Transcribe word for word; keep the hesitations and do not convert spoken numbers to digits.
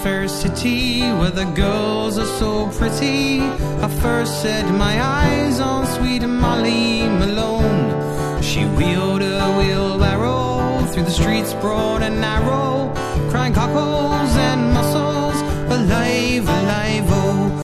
fair city where the girls are so pretty, I first set my eyes on sweet Molly Malone. She wheeled a wheelbarrow through the streets broad and narrow, crying cockles and mussels, alive, alive, oh.